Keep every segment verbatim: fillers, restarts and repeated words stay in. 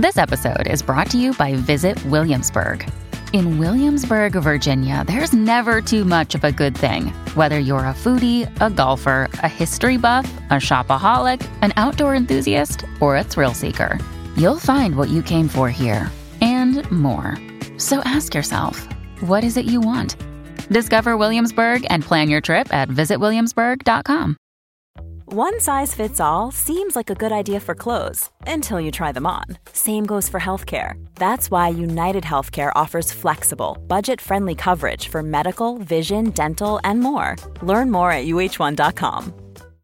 This episode is brought to you by Visit Williamsburg. In Williamsburg, Virginia, there's never too much of a good thing. Whether you're a foodie, a golfer, a history buff, a shopaholic, an outdoor enthusiast, or a thrill seeker, you'll find what you came for here and more. So ask yourself, what is it you want? Discover Williamsburg and plan your trip at visit williamsburg dot com. One size fits all seems like a good idea for clothes until you try them on. Same goes for healthcare. That's why United Healthcare offers flexible, budget-friendly coverage for medical, vision, dental, and more. Learn more at u h one dot com.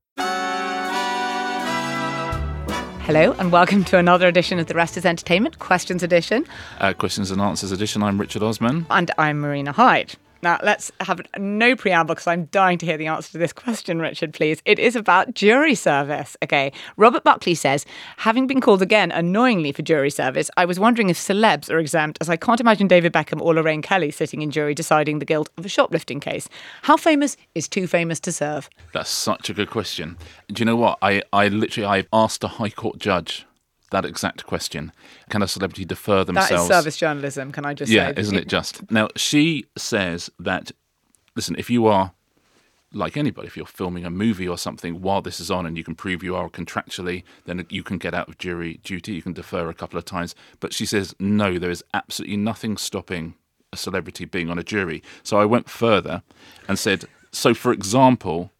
Hello and welcome to another edition of The Rest is Entertainment, Questions Edition. Uh, questions and Answers Edition. I'm Richard Osman. And I'm Marina Hyde. Now, let's have no preamble because I'm dying to hear the answer to this question, Richard, please. It is about jury service. Okay. Robert Buckley says, having been called again annoyingly for jury service, I was wondering if celebs are exempt, as I can't imagine David Beckham or Lorraine Kelly sitting in jury deciding the guilt of a shoplifting case. How famous is too famous to serve? That's such a good question. Do you know what? I, I literally, I asked a High Court judge that exact question. Can a celebrity defer themselves? That is service journalism, can I just yeah, say? Yeah, isn't it just? Now, she says that, listen, if you are, like anybody, if you're filming a movie or something while this is on and you can prove you are contractually, then you can get out of jury duty, you can defer a couple of times. But she says, no, there is absolutely nothing stopping a celebrity being on a jury. So I went further and said, so for example,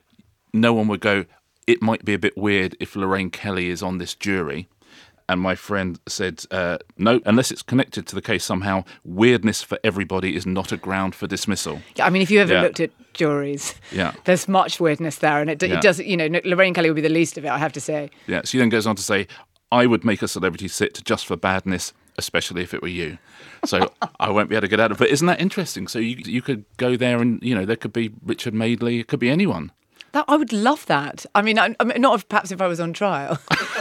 no one would go, it might be a bit weird if Lorraine Kelly is on this jury. And my friend said, uh, no, unless it's connected to the case somehow, weirdness for everybody is not a ground for dismissal. Yeah, I mean, if you ever yeah. looked at juries, yeah. there's much weirdness there. And it, yeah. it does, you know, Lorraine Kelly would be the least of it, I have to say. Yeah, she then goes on to say, I would make a celebrity sit just for badness, especially if it were you. So I won't be able to get out of it. But isn't that interesting? So you you could go there and, you know, there could be Richard Madeley, it could be anyone. That, I would love that. I mean, I, I mean not if, perhaps if I was on trial.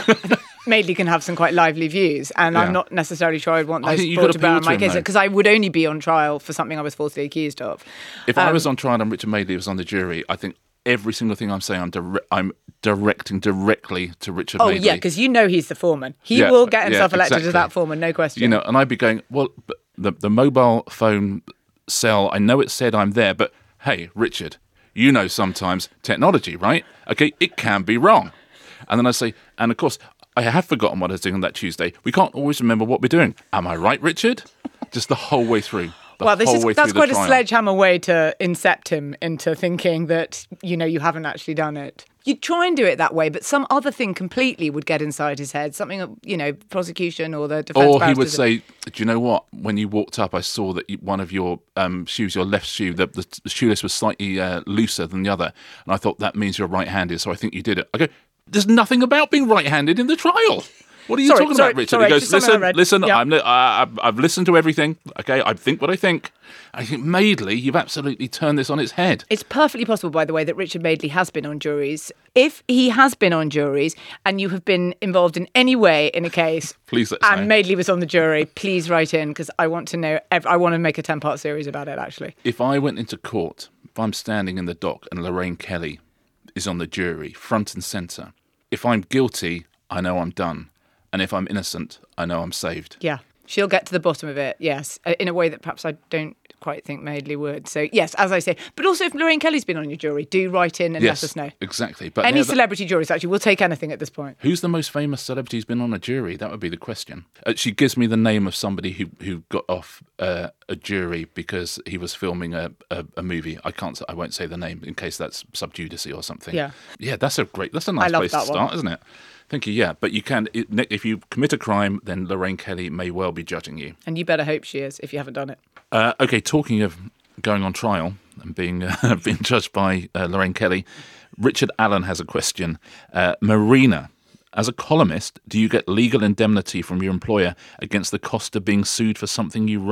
Madeley can have some quite lively views, and yeah. I'm not necessarily sure I'd want those brought to bear on my case, because I would only be on trial for something I was falsely accused of. If um, I was on trial and Richard Madeley was on the jury, I think every single thing I'm saying, I'm, dire- I'm directing directly to Richard oh, Madeley. Oh, yeah, because you know he's the foreman. He yeah, will get himself yeah, elected exactly. as that foreman, no question. You know, and I'd be going, well, the, the mobile phone cell, I know it said I'm there, but hey, Richard, you know sometimes technology, right? Okay, it can be wrong. And then I say, and of course, I have forgotten what I was doing on that Tuesday. We can't always remember what we're doing. Am I right, Richard? Just the whole way through. The well, this whole is way that's through quite the a sledgehammer way to incept him into thinking that, you know, you haven't actually done it. You'd try and do it that way, but some other thing completely would get inside his head. Something, you know, prosecution or the defence. Or he would say, do you know what? When you walked up, I saw that you, one of your um, shoes, your left shoe, the, the, the shoelace was slightly uh, looser than the other. And I thought that means you're right-handed, so I think you did it. I go, there's nothing about being right-handed in the trial. What are you sorry, talking sorry, about, Richard? Sorry, he goes, listen, listen, yep. I'm, li- I, I've, I've listened to everything, okay? I think what I think. I think, Madeley, you've absolutely turned this on its head. It's perfectly possible, by the way, that Richard Madeley has been on juries. If he has been on juries and you have been involved in any way in a case, please let and know. Madeley was on the jury, please write in, because I want to know, I want to make a ten-part series about it, actually. If I went into court, if I'm standing in the dock and Lorraine Kelly is on the jury, front and centre, if I'm guilty, I know I'm done. And if I'm innocent, I know I'm saved. Yeah, she'll get to the bottom of it, yes, in a way that perhaps I don't quite think Madeley would. So, yes, as I say. But also, if Lorraine Kelly's been on your jury, do write in and yes, let us know. Exactly. But Any the, celebrity juries, actually, we'll take anything at this point. Who's the most famous celebrity who's been on a jury? That would be the question. Uh, she gives me the name of somebody who, who got off uh, a jury because he was filming a, a, a movie. I can't. I won't say the name in case that's sub judice or something. Yeah. Yeah, that's a great, that's a nice I love place that to start, one. isn't it? Thank you, yeah. But you can, if you commit a crime, then Lorraine Kelly may well be judging you. And you better hope she is, if you haven't done it. Uh, okay, talking of going on trial and being uh, being judged by uh, Lorraine Kelly, Richard Allen has a question. Uh, Marina, as a columnist, do you get legal indemnity from your employer against the cost of being sued for something you write?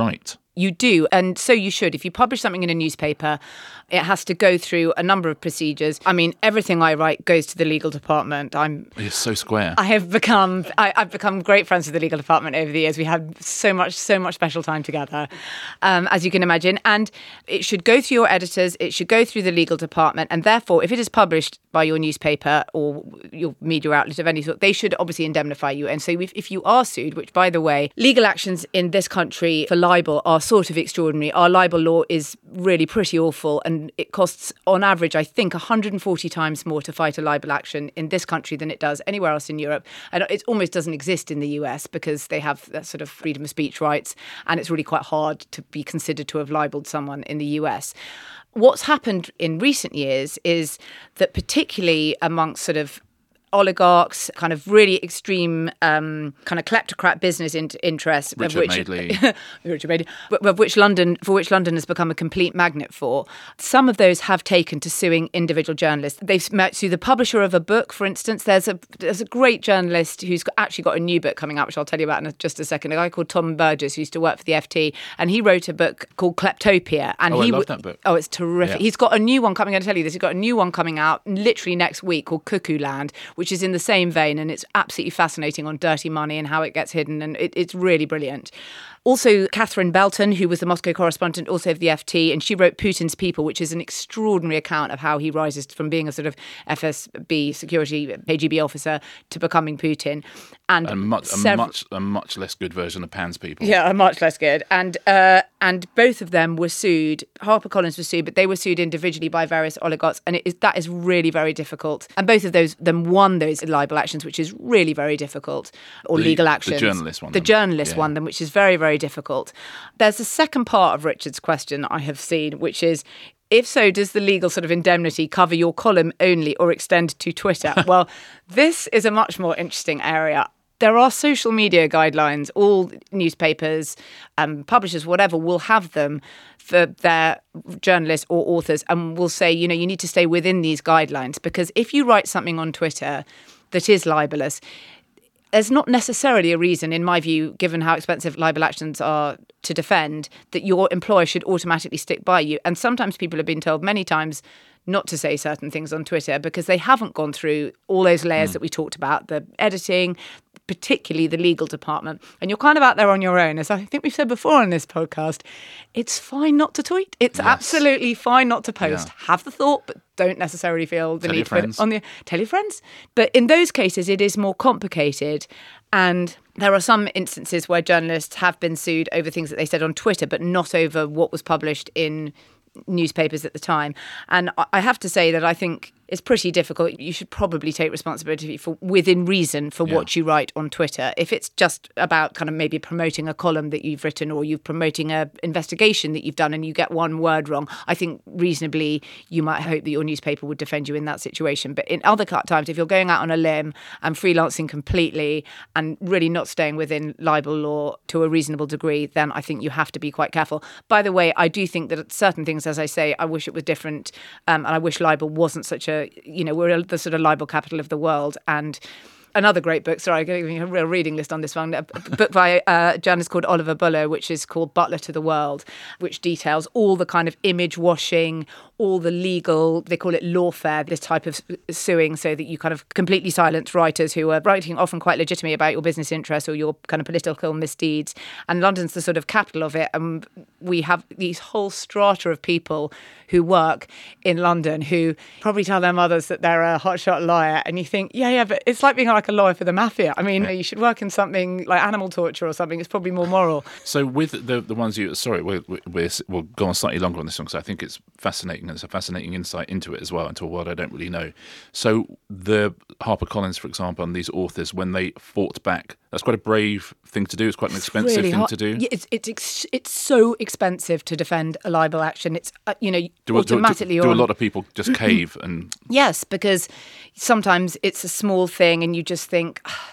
You do, and so you should. If you publish something in a newspaper, it has to go through a number of procedures. I mean, everything I write goes to the legal department. I'm You're so square. I have become I, I've become great friends with the legal department over the years. We had so much so much special time together, um, as you can imagine. And it should go through your editors. It should go through the legal department. And therefore, if it is published by your newspaper or your media outlet of any sort, they should obviously indemnify you. And so if, if you are sued, which, by the way, legal actions in this country for libel are sort of extraordinary. Our libel law is really pretty awful, and it costs, on average, I think, one hundred forty times more to fight a libel action in this country than it does anywhere else in Europe. And it almost doesn't exist in the U S because they have that sort of freedom of speech rights, and it's really quite hard to be considered to have libelled someone in the U S. What's happened in recent years is that, particularly amongst sort of oligarchs, kind of really extreme um, kind of kleptocrat business in- interests, Richard of which, Madeley. Richard Madeley, of which London, for which London has become a complete magnet for. Some of those have taken to suing individual journalists. They've sued the publisher of a book, for instance. There's a there's a great journalist who's got, actually got a new book coming out, which I'll tell you about in a, just a second. A guy called Tom Burgess, who used to work for the F T, and he wrote a book called Kleptopia. And Oh, I he love w- that book. Oh, it's terrific. Yeah. He's got a new one coming. I'm going to tell you this. He's got a new one coming out literally next week called Cuckoo Land, which is in the same vein, and it's absolutely fascinating on dirty money and how it gets hidden, and it, it's really brilliant. Also, Catherine Belton, who was the Moscow correspondent also of the F T, and she wrote Putin's People, which is an extraordinary account of how he rises from being a sort of F S B security K G B officer to becoming Putin. And, and much, sev- a much a much less good version of Pan's People. Yeah, much less good. And uh, and both of them were sued. HarperCollins was sued, but they were sued individually by various oligarchs, and it is, that is really very difficult. And both of those them won those libel actions, which is really very difficult, or The- legal the actions. journalist won The them. journalist Yeah. won them, which is very, very difficult. There's a second part of Richard's question I have seen, which is, if so, does the legal sort of indemnity cover your column only or extend to Twitter? Well, this is a much more interesting area. There are social media guidelines. All newspapers, um, publishers, whatever, will have them for their journalists or authors, and will say, you know, you need to stay within these guidelines, because if you write something on Twitter that is libelous, there's not necessarily a reason, in my view, given how expensive libel actions are to defend, that your employer should automatically stick by you. And sometimes people have been told many times not to say certain things on Twitter because they haven't gone through all those layers mm. that we talked about, the editing, particularly the legal department. And you're kind of out there on your own. As I think we've said before on this podcast, it's fine not to tweet. It's yes. absolutely fine not to post. Yeah. Have the thought, but don't necessarily feel the tell need your to put friends. it on the tell your friends. But in those cases, it is more complicated. And there are some instances where journalists have been sued over things that they said on Twitter, but not over what was published in newspapers at the time. And I have to say that I think it's pretty difficult. You should probably take responsibility for within reason for yeah. what you write on Twitter. If it's just about kind of maybe promoting a column that you've written, or you're promoting a investigation that you've done and you get one word wrong, I think reasonably you might hope that your newspaper would defend you in that situation. But in other times, if you're going out on a limb and freelancing completely and really not staying within libel law to a reasonable degree, then I think you have to be quite careful. By the way, I do think that certain things, as I say, I wish it was different, um, and I wish libel wasn't such a, you know, we're the sort of libel capital of the world. And another great book, sorry, I'm giving you a real reading list on this one, a book by a journalist called Oliver Bullough, which is called Butler to the World, which details all the kind of image washing, all the legal, they call it lawfare, this type of suing, so that you kind of completely silence writers who are writing often quite legitimately about your business interests or your kind of political misdeeds. And London's the sort of capital of it. And we have these whole strata of people who work in London who probably tell their mothers that they're a hotshot lawyer. And you think, yeah, yeah, but it's like being like a lawyer for the mafia. I mean, you should work in something like animal torture or something. It's probably more moral. So with the the ones you, sorry, we're, we're, we'll go on slightly longer on this one because I think it's fascinating. It's a fascinating insight into it as well, into a world I don't really know. So the HarperCollins, for example, and these authors, when they fought back, that's quite a brave thing to do. It's quite an expensive really thing hard. to do. Yeah, it's it's ex- it's so expensive to defend a libel action. It's uh, you know do, automatically. Do, do, do on... a lot of people just cave and? Yes, because sometimes it's a small thing, and you just think.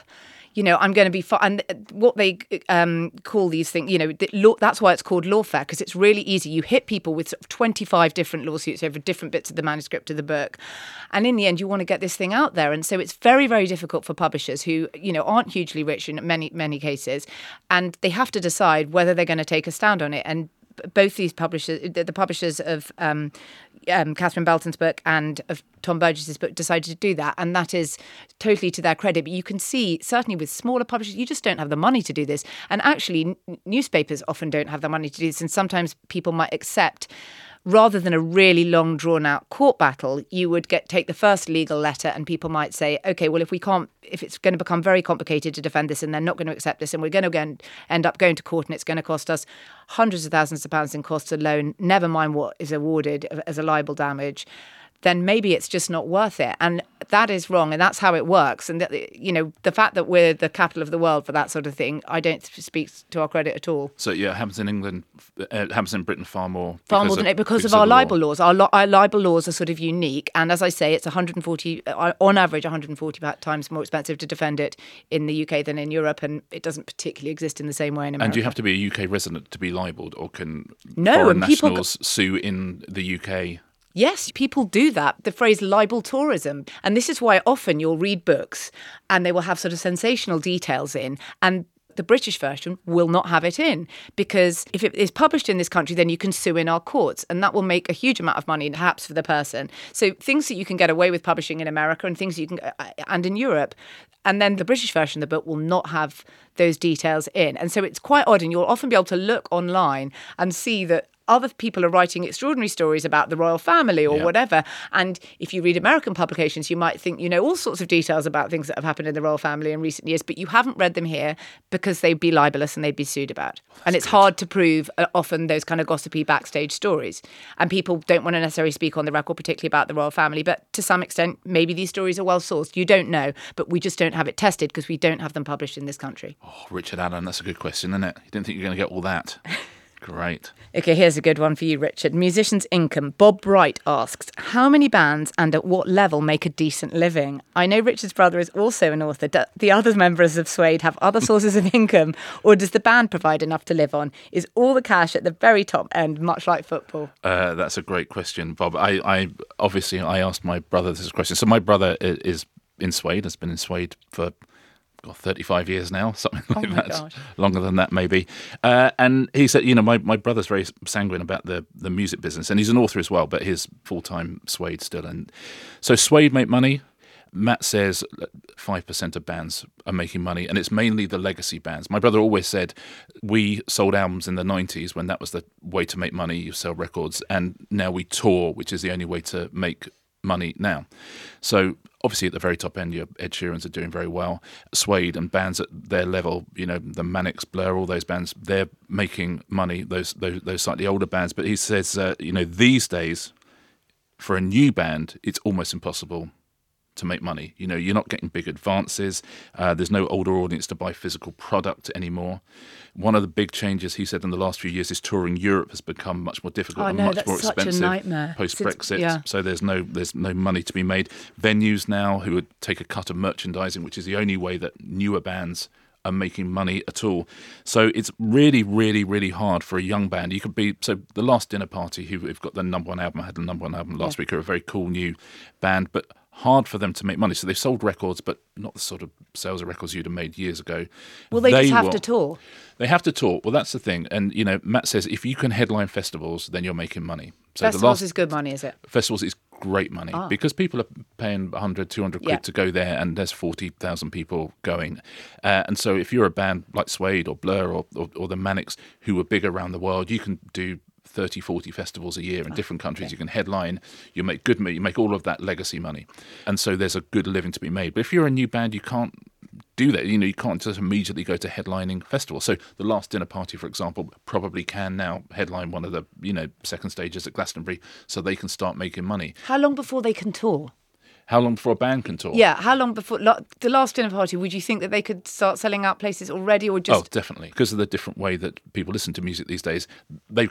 you know, I'm going to be fine. And what they um, call these things, you know, the law, that's why it's called lawfare, because it's really easy. You hit people with sort of twenty-five different lawsuits over different bits of the manuscript of the book. And in the end, you want to get this thing out there. And so it's very, very difficult for publishers who, you know, aren't hugely rich in many, many cases. And they have to decide whether they're going to take a stand on it. And both these publishers, the publishers of um, um, Catherine Belton's book and of Tom Burgess's book, decided to do that. And that is totally to their credit. But you can see, certainly with smaller publishers, you just don't have the money to do this. And actually, n- newspapers often don't have the money to do this. And sometimes people might accept, rather than a really long, drawn-out court battle, you would get take the first legal letter and people might say, OK, well, if we can't, if it's going to become very complicated to defend this and they're not going to accept this and we're going to go end up going to court and it's going to cost us hundreds of thousands of pounds in costs alone, never mind what is awarded as a libel damage, then maybe it's just not worth it. And that is wrong. And that's how it works. And, that, you know, the fact that we're the capital of the world for that sort of thing, I don't speak to our credit at all. So, yeah, it happens in England, uh, it happens in Britain far more. Far more than it, because, because of our of libel laws. Our, lo- our libel laws are sort of unique. And as I say, it's one hundred forty, uh, on average, one hundred forty times more expensive to defend it in the U K than in Europe. And it doesn't particularly exist in the same way in America. And do you have to be a U K resident to be libelled, or can no, foreign and people nationals go- sue in the U K? Yes, people do that. The phrase libel tourism. And this is why often you'll read books and they will have sort of sensational details in, and the British version will not have it in, because if it is published in this country, then you can sue in our courts, and that will make a huge amount of money perhaps for the person. So things that you can get away with publishing in America and things you can and in Europe, and then the British version of the book will not have those details in. And so it's quite odd, and you'll often be able to look online and see that other people are writing extraordinary stories about the royal family or yeah. whatever. And if you read American publications, you might think you know all sorts of details about things that have happened in the royal family in recent years, but you haven't read them here because they'd be libelous and they'd be sued about. Oh, and it's good. Hard to prove uh, often those kind of gossipy backstage stories. And people don't want to necessarily speak on the record, particularly about the royal family. But to some extent, maybe these stories are well sourced. You don't know, but we just don't have it tested because we don't have them published in this country. Oh, Richard Allen, that's a good question, isn't it? You didn't think you were going to get all that. Great. OK, here's a good one for you, Richard. Musician's income. Bob Bright asks, how many bands and at what level make a decent living? I know Richard's brother is also an author. Do the other members of Suede have other sources of income, or does the band provide enough to live on? Is all the cash at the very top end, much like football? Uh, that's a great question, Bob. I, I obviously, I asked my brother this question. So my brother is in Suede, has been in Suede for God, thirty-five years now, something like oh that. Gosh. Longer than that, maybe. Uh, and he said, you know, my, my brother's very sanguine about the, the music business, and he's an author as well, but he's full-time Suede still. And so Suede make money. Matt says five percent of bands are making money, and it's mainly the legacy bands. My brother always said we sold albums in the nineties when that was the way to make money, you sell records, and now we tour, which is the only way to make money now. So obviously at the very top end, your Ed Sheerans are doing very well. Suede and bands at their level, you know, the Manics, Blur, all those bands, they're making money, those those, those slightly older bands. But he says, uh, you know, these days, for a new band, it's almost impossible to make money. You know, you're not getting big advances. Uh, there's no older audience to buy physical product anymore. One of the big changes, he said, in the last few years is touring Europe has become much more difficult oh, and no, much that's more such expensive a nightmare. post-Brexit. Yeah. So there's no there's no money to be made. Venues now who would take a cut of merchandising, which is the only way that newer bands are making money at all. So it's really, really, really hard for a young band. You could be, so the Last Dinner Party, who have got the number one album, I had the number one album last yeah. week, are a very cool new band, but hard for them to make money. So they've sold records, but not the sort of sales of records you'd have made years ago. Well, they, they just have will, to tour. They have to tour. Well, that's the thing. And, you know, Matt says if you can headline festivals, then you're making money. So festivals the last, is good money, is it? Festivals is great money ah. because people are paying one hundred, two hundred quid yeah. to go there, and there's forty thousand people going. Uh, and so if you're a band like Suede or Blur or, or, or the Manics who are big around the world, you can do thirty, forty festivals a year in different countries. Okay. You can headline, you make good money, you make all of that legacy money. And so there's a good living to be made. But if you're a new band, you can't do that. You know, you can't just immediately go to headlining festivals. So the Last Dinner Party, for example, probably can now headline one of the, you know, second stages at Glastonbury so they can start making money. How long before they can tour? How long before a band can tour? Yeah, how long before the Last Dinner Party? Would you think that they could start selling out places already, or just? Oh, definitely, because of the different way that people listen to music these days. They've got to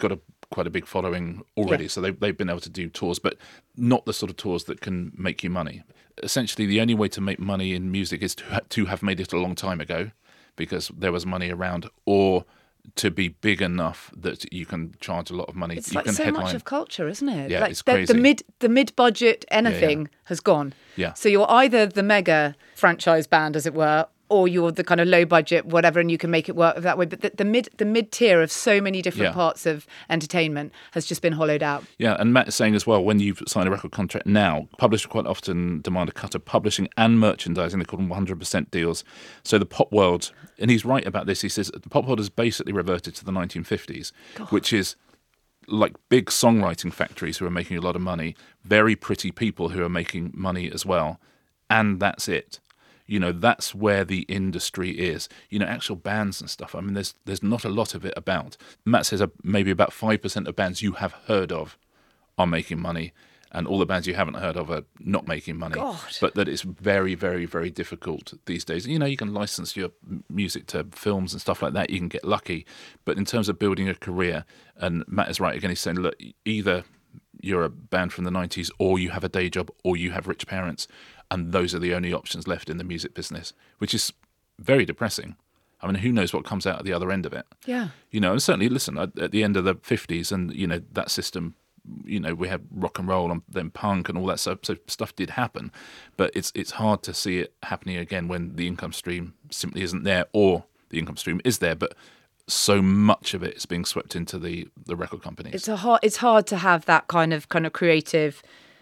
quite a big following already, Yeah. so they've, they've been able to do tours, but not the sort of tours that can make you money. Essentially, the only way to make money in music is to, ha- to have made it a long time ago, because there was money around, or to be big enough that you can charge a lot of money. It's you like can so headline. much of culture, isn't it? Yeah, like it's the, crazy. The mid, the mid-budget anything yeah. has gone. Yeah. So you're either the mega franchise band, as it were, or you're the kind of low budget whatever, and you can make it work that way. But the, the mid, the mid tier of so many different Yeah. parts of entertainment has just been hollowed out. Yeah, and Matt is saying as well, when you sign a record contract now, publishers quite often demand a cut of publishing and merchandising. They call them one hundred percent deals. So the pop world, and he's right about this, he says the pop world has basically reverted to the nineteen fifties, God. Which is like big songwriting factories who are making a lot of money, very pretty people who are making money as well, and that's it. You know, that's where the industry is. You know, actual bands and stuff, I mean, there's there's not a lot of it about. Matt says uh, maybe about five percent of bands you have heard of are making money, and all the bands you haven't heard of are not making money. God. But that it's very, very, very difficult these days. You know, you can license your m- music to films and stuff like that. You can get lucky. But in terms of building a career, and Matt is right again, he's saying, look, either you're a band from the nineties, or you have a day job, or you have rich parents. And those are the only options left in the music business, which is very depressing. I mean, who knows what comes out at the other end of it? Yeah. You know, and certainly, listen, at at the end of the fifties and, you know, that system, you know, we had rock and roll and then punk and all that stuff. So stuff did happen. But it's it's hard to see it happening again when the income stream simply isn't there, or the income stream is there, but so much of it is being swept into the, the record companies. It's a hard. It's hard to have that kind of kind of creative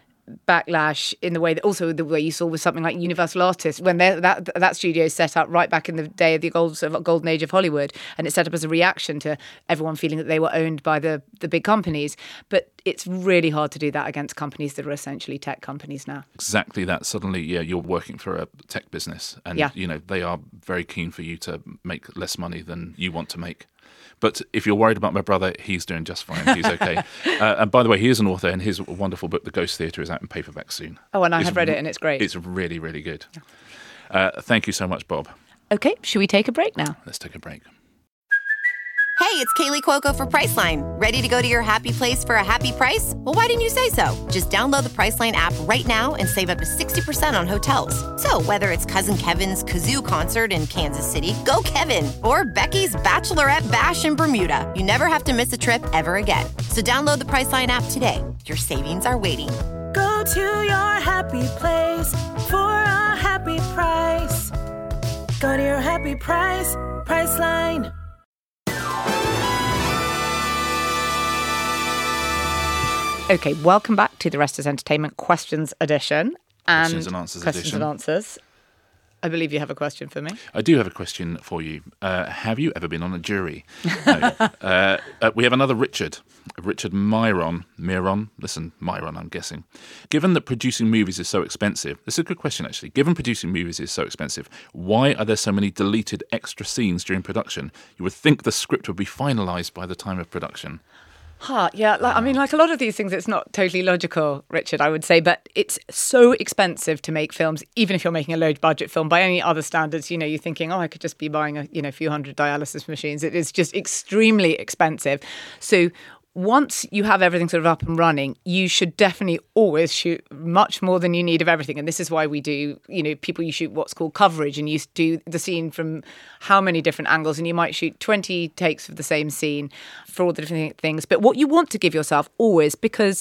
backlash in the way that also the way you saw with something like Universal Artists, when that that studio set up right back in the day of the gold, sort of golden age of Hollywood, and it set up as a reaction to everyone feeling that they were owned by the the big companies. But it's really hard to do that against companies that are essentially tech companies now. Exactly that. Suddenly, yeah, you're working for a tech business, and Yeah. you know they are very keen for you to make less money than you want to make. But if you're worried about my brother, he's doing just fine. He's okay. uh, and by the way, he is an author, and his wonderful book, The Ghost Theatre, is out in paperback soon. Oh, and I It's have read it, re- and it's great. It's really, really good. Uh, thank you so much, Bob. Okay, should we take a break now? Let's take a break. Hey, it's Kaylee Cuoco for Priceline. Ready to go to your happy place for a happy price? Well, why didn't you say so? Just download the Priceline app right now and save up to sixty percent on hotels. So whether it's Cousin Kevin's Kazoo Concert in Kansas City, go Kevin, or Becky's Bachelorette Bash in Bermuda, you never have to miss a trip ever again. So download the Priceline app today. Your savings are waiting. Go to your happy place for a happy price. Go to your happy price, Priceline. Okay, welcome back to the Rest is Entertainment Questions Edition. And Questions and Answers questions edition. and Answers. I believe you have a question for me. I do have a question for you. Uh, have you ever been on a jury? No. uh, uh, we have another Richard. Richard Myron. Myron. Listen, Myron, I'm guessing. Given that producing movies is so expensive, this is a good question, actually. Given producing movies is so expensive, why are there so many deleted extra scenes during production? You would think the script would be finalised by the time of production. Huh, yeah, like, I mean, like a lot of these things, it's not totally logical, Richard, I would say, but it's so expensive to make films, even if you're making a low budget film by any other standards. You know, you're thinking, oh, I could just be buying a you know few hundred dialysis machines. It is just extremely expensive. So once you have everything sort of up and running, you should definitely always shoot much more than you need of everything. And this is why we do, you know, people, you shoot what's called coverage, and you do the scene from how many different angles, and you might shoot twenty takes of the same scene for all the different things. But what you want to give yourself always, because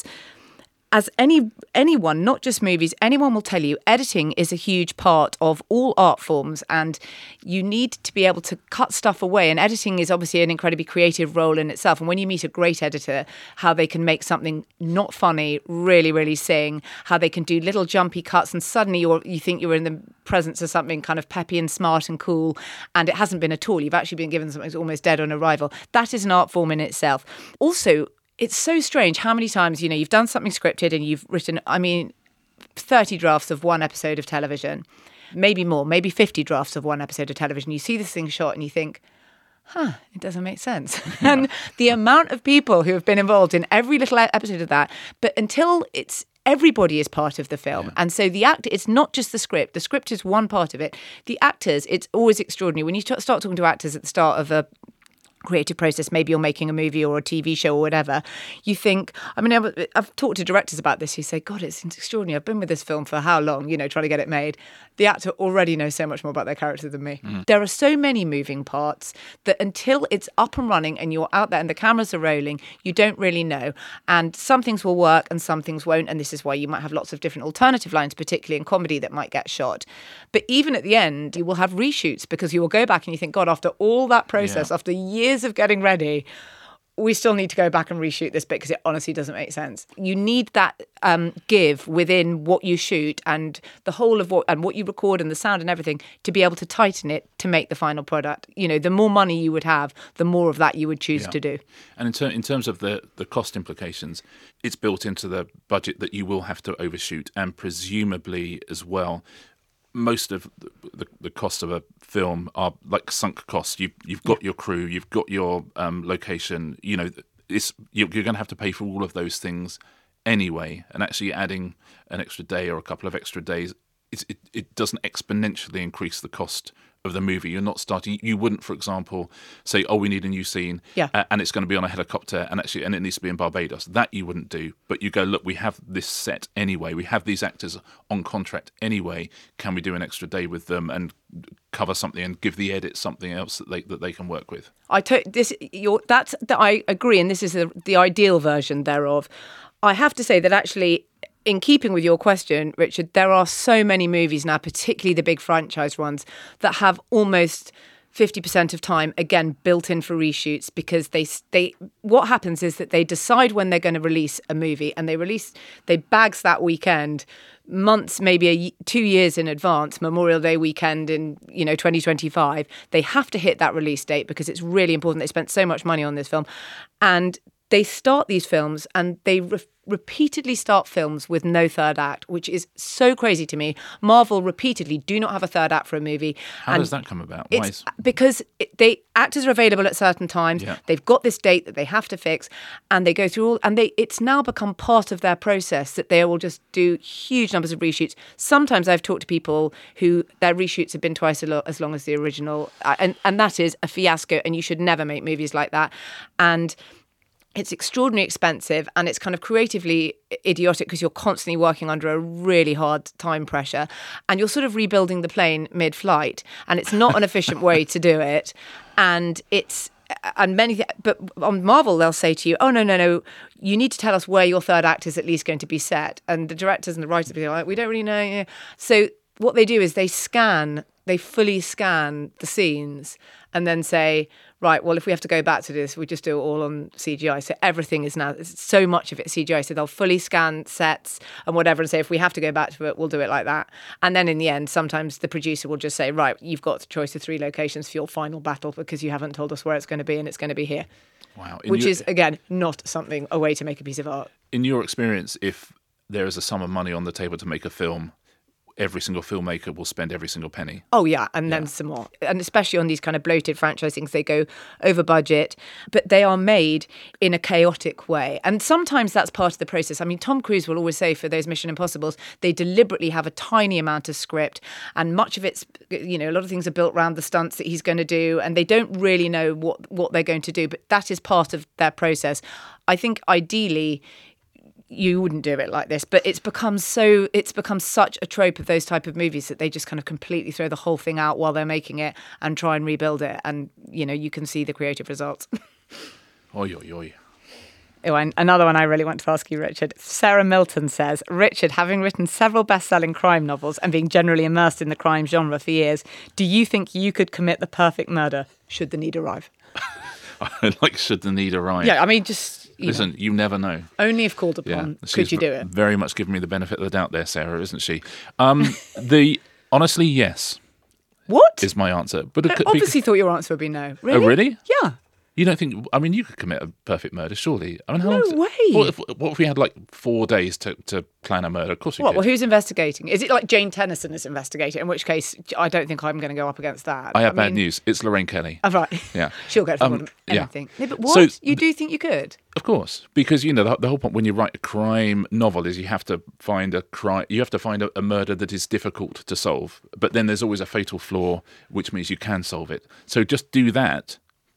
as any anyone, not just movies, anyone will tell you, editing is a huge part of all art forms, and you need to be able to cut stuff away. And editing is obviously an incredibly creative role in itself. And when you meet a great editor, how they can make something not funny really, really sing, how they can do little jumpy cuts, and suddenly you're, you think you're in the presence of something kind of peppy and smart and cool, and it hasn't been at all. You've actually been given something that's almost dead on arrival. That is an art form in itself. Also, it's so strange how many times, you know, you've done something scripted and you've written, I mean, thirty drafts of one episode of television, maybe more, maybe fifty drafts of one episode of television. You see this thing shot and you think, huh, it doesn't make sense. And the amount of people who have been involved in every little episode of that, but until it's, everybody is part of the film. Yeah. And so the actor, it's not just the script. The script is one part of it. The actors, it's always extraordinary. When you t- start talking to actors at the start of a creative process, maybe you're making a movie or a T V show or whatever, you think, I mean, I've, I've talked to directors about this who say, God, it's extraordinary. I've been with this film for how long, you know, trying to get it made. The actor already knows so much more about their character than me. Mm. There are so many moving parts that until it's up and running and you're out there and the cameras are rolling, you don't really know. And some things will work and some things won't. And this is why you might have lots of different alternative lines, particularly in comedy, that might get shot. But even at the end, you will have reshoots because you will go back and you think, God, after all that process, yeah. after years of getting ready, we still need to go back and reshoot this bit because it honestly doesn't make sense. You need that um, give within what you shoot and the whole of what and what you record and the sound and everything to be able to tighten it to make the final product. You know, the more money you would have, the more of that you would choose yeah. to do. And in, ter- in terms of the, the cost implications, it's built into the budget that you will have to overshoot, and presumably as well, most of the, the, the costs of a film are like sunk costs. You, you've got yeah. your crew, you've got your um, location. You know, it's you're, you're going to have to pay for all of those things anyway. And actually adding an extra day or a couple of extra days, it's, it it doesn't exponentially increase the cost of the movie. You're not starting. You wouldn't, for example, say, "Oh, we need a new scene, yeah. uh, and it's going to be on a helicopter, and actually, and it needs to be in Barbados." That you wouldn't do. But you go, "Look, we have this set anyway. We have these actors on contract anyway. Can we do an extra day with them and cover something and give the edit something else that they that they can work with?" I to- this you're, that's that I agree, and this is the, the ideal version thereof. I have to say that actually, in keeping with your question, Richard, there are so many movies now, particularly the big franchise ones, that have almost fifty percent of time, again, built in for reshoots because they, they what happens is that they decide when they're going to release a movie and they release, they bags that weekend months, maybe a, two years in advance, Memorial Day weekend in, you know, twenty twenty-five. They have to hit that release date because it's really important. They spent so much money on this film. And they start these films and they re- repeatedly start films with no third act, which is so crazy to me. Marvel repeatedly do not have a third act for a movie. How and does that come about? Why it's is... because it, they actors are available at certain times. Yeah. They've got this date that they have to fix, and they go through all. And they it's now become part of their process that they will just do huge numbers of reshoots. Sometimes I've talked to people who their reshoots have been twice a lo- as long as the original, and and that is a fiasco. And you should never make movies like that. And it's extraordinarily expensive and it's kind of creatively idiotic because you're constantly working under a really hard time pressure and you're sort of rebuilding the plane mid-flight and it's not an efficient way to do it. And it's and many, th- but on Marvel they'll say to you, "Oh no, no, no, you need to tell us where your third act is at least going to be set." And the directors and the writers will be like, "We don't really know." So what they do is they scan, they fully scan the scenes and then say, right, well, if we have to go back to this, we just do it all on C G I. So everything is now, so much of it C G I. So they'll fully scan sets and whatever and say, if we have to go back to it, we'll do it like that. And then in the end, sometimes the producer will just say, right, you've got the choice of three locations for your final battle because you haven't told us where it's going to be and it's going to be here. Wow. In Which your, is, again, not something, a way to make a piece of art. In your experience, if there is a sum of money on the table to make a film, every single filmmaker will spend every single penny. Oh, yeah, and then yeah. some more. And especially on these kind of bloated franchise things, they go over budget, but they are made in a chaotic way. And sometimes that's part of the process. I mean, Tom Cruise will always say for those Mission Impossibles, they deliberately have a tiny amount of script and much of it's, you know, a lot of things are built around the stunts that he's going to do and they don't really know what, what they're going to do, but that is part of their process. I think ideally you wouldn't do it like this, but it's become so it's become such a trope of those type of movies that they just kind of completely throw the whole thing out while they're making it and try and rebuild it, and you know you can see the creative results. Oi, oi, oi. Oh, and another one I really want to ask you, Richard. Sarah Milton says, Richard, having written several best-selling crime novels and being generally immersed in the crime genre for years, do you think you could commit the perfect murder should the need arrive? Like, should the need arrive? Yeah, I mean, just... You Listen, know, you never know. Only if called upon yeah, could you do it. Very much giving me the benefit of the doubt there, Sarah, isn't she? Um, the honestly, yes. What? Is my answer. But I obviously thought your answer would be no. Really? Oh, really? Yeah. You don't think... I mean, you could commit a perfect murder, surely. I mean, how no long way. What if, what if we had, like, four days to, to plan a murder? Of course we what? could. Well, who's investigating? Is it like Jane Tennyson is investigating? In which case, I don't think I'm going to go up against that. I have I bad mean, news. It's Lorraine Kelly. Oh, right. Yeah. She'll go for Um, anything. yeah. No, but what? So, you do think you could? Of course, because you know the, the whole point when you write a crime novel is you have to find a crime, you have to find a, a murder that is difficult to solve, but then there's always a fatal flaw, which means you can solve it. So just do that,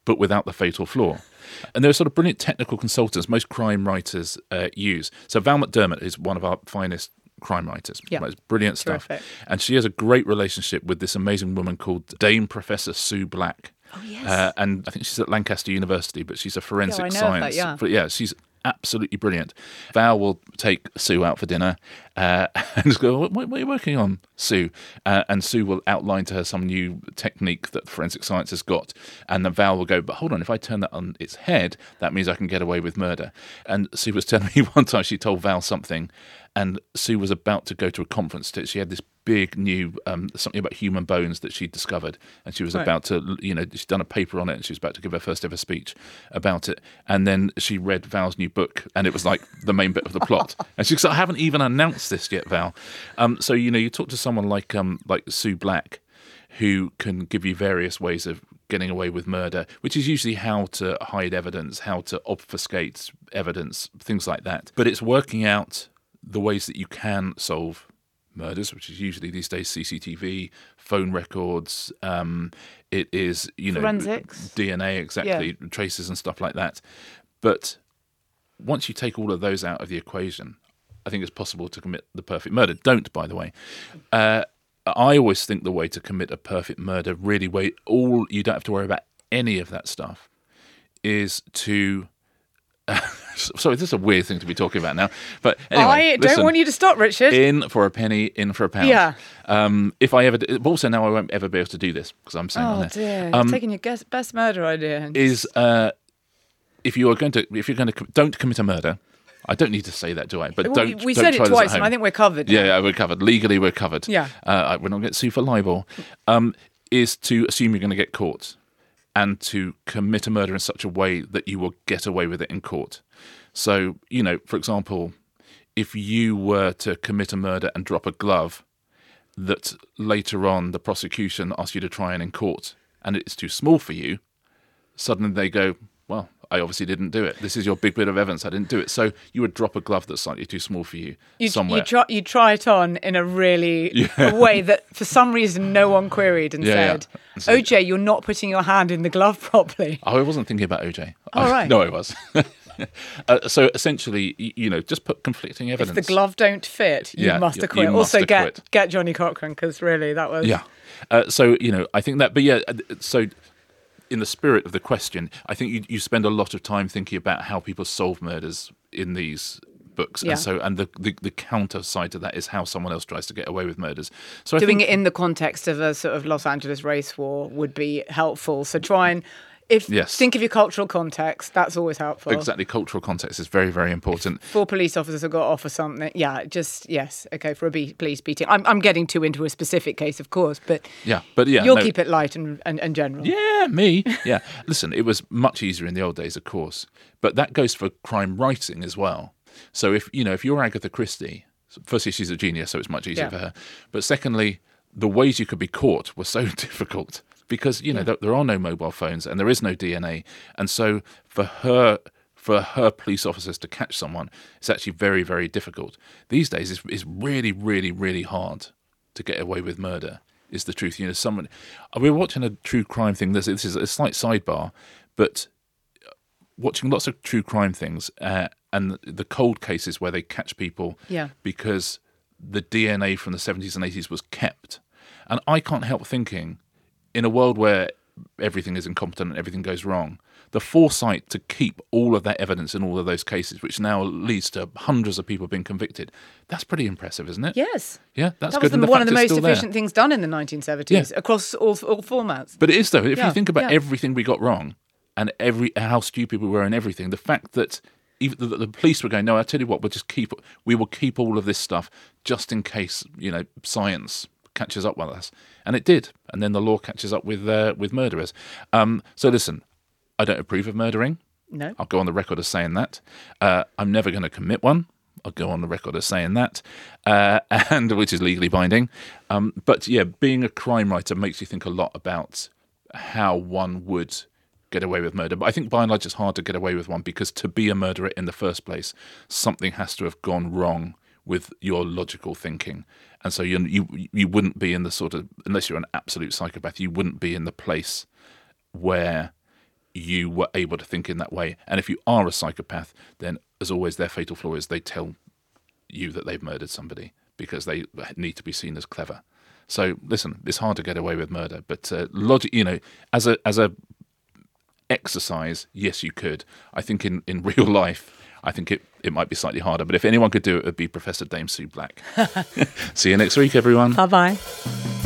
but without the fatal flaw. And there are sort of brilliant technical consultants most crime writers uh, use. So Val McDermott is one of our finest crime writers. Yeah. It's brilliant stuff. Terrific. And she has a great relationship with this amazing woman called Dame Professor Sue Black. Oh, yes. Uh, and I think she's at Lancaster University, but she's a forensic Yeah, I know of science. that, yeah. But yeah, she's absolutely brilliant. Val will take Sue out for dinner uh, and just go, what, what are you working on, Sue? Uh, and Sue will outline to her some new technique that forensic science has got. And then Val will go, but hold on, if I turn that on its head, that means I can get away with murder. And Sue was telling me one time she told Val something, and Sue was about to go to a conference. To, she had this big new um, something about human bones that she'd discovered, and she was Right. about to, you know, she'd done a paper on it, and she was about to give her first ever speech about it. And then she read Val's new book, and it was like the main bit of the plot. And she goes, I haven't even announced this yet, Val. Um, so, you know, you talk to someone like um, like Sue Black, who can give you various ways of getting away with murder, which is usually how to hide evidence, how to obfuscate evidence, things like that. But it's working out the ways that you can solve murders, which is usually these days C C T V, phone records. Um, it is, you know, Forensics. D N A, exactly, Yeah. traces and stuff like that. But once you take all of those out of the equation, I think it's possible to commit the perfect murder. Don't, by the way. Uh, I always think the way to commit a perfect murder, really, way all you don't have to worry about any of that stuff, is to. Sorry, this is a weird thing to be talking about now. But anyway, I don't listen, want you to stop, Richard. in for a penny, in for a pound. Yeah. Um, if I ever, but also now I won't ever be able to do this because I'm saying on Oh there. dear, Um, you're taking your guess, best murder idea. and- is uh, if you are going to, if you're going to, co- don't commit a murder. I don't need to say that, do I? But we don't. we don't said try it this at twice, and home. I think we're covered. Yeah, now. yeah, we're covered. Legally, we're covered. Yeah. Uh, we're not going to sue for libel. Um, is to assume you're going to get caught and to commit a murder in such a way that you will get away with it in court. So, you know, for example, if you were to commit a murder and drop a glove that later on the prosecution asks you to try and in court and it's too small for you, suddenly they go, well, I obviously didn't do it. This is your big bit of evidence. I didn't do it. So you would drop a glove that's slightly too small for you You, somewhere. you try you try it on in a really a way that for some reason no one queried and Yeah, yeah. said, And so- O J, you're not putting your hand in the glove properly. Oh, I wasn't thinking about O J. Oh, I- right. No, I was. uh, so essentially, y- you know, just put conflicting If evidence. the glove don't fit, you Yeah, must you- acquit. you must Also, get acquit. get Johnny Cochran because really that was Yeah. Uh, so, you know, I think that, but yeah, uh, so in the spirit of the question, I think you, you spend a lot of time thinking about how people solve murders in these books. Yeah. And so, and the, the, the counter side to that is how someone else tries to get away with murders. So I doing think, it in the context of a sort of Los Angeles race war would be helpful. So try and if Yes. think of your cultural context. That's always helpful. exactly, cultural context is very, very important. Four police officers have got off or something. Yeah, just yes, okay, for a be- police beating. I'm I'm getting too into a specific case, of course, but Yeah, but yeah, you'll no- keep it light and, and, and general. Yeah, me. Yeah. Listen, it was much easier in the old days, of course, but that goes for crime writing as well. So if you know, if you're Agatha Christie, firstly, she's a genius, so it's much easier Yeah. for her. But secondly, the ways you could be caught were so difficult because you know there, there are no mobile phones and there is no D N A, and so for her. For her police officers to catch someone, it's actually very, very difficult. These days, it's, it's really, really, really hard to get away with murder. Is the truth? You know, someone. We were watching a true crime thing. This, this is a slight sidebar, but watching lots of true crime things uh, and the cold cases where they catch people Yeah. because the D N A from the seventies and eighties was kept, and I can't help thinking, in a world where everything is incompetent and everything goes wrong, the foresight to keep all of that evidence in all of those cases, which now leads to hundreds of people being convicted, that's pretty impressive, isn't it? Yes. Yeah, that's That good. was the, and the one of fact the it's most still there. efficient things done in the nineteen seventies Yeah. across all all formats. But it is, though. If Yeah, you think about yeah. everything we got wrong and every how stupid we were and everything, the fact that even the, the police were going, no, I tell you what, we'll just keep, we will keep all of this stuff just in case, you know, science catches up with us, and it did, and then the law catches up with uh, with murderers. Um, so listen, I don't approve of murdering. No. I'll go on the record as saying that. Uh, I'm never going to commit one. I'll go on the record as saying that, uh, and which is legally binding. Um, but yeah, being a crime writer makes you think a lot about how one would get away with murder. But I think by and large it's hard to get away with one because to be a murderer in the first place, something has to have gone wrong with your logical thinking. And so you you you wouldn't be in the sort of, unless you're an absolute psychopath, you wouldn't be in the place where you were able to think in that way. And if you are a psychopath, then as always, their fatal flaw is they tell you that they've murdered somebody because they need to be seen as clever. So listen, it's hard to get away with murder, but uh, logic, you know, as a as a exercise, yes, you could. I think in, in real life, I think it, it might be slightly harder. But if anyone could do it, it would be Professor Dame Sue Black. See you next week, everyone. Bye-bye.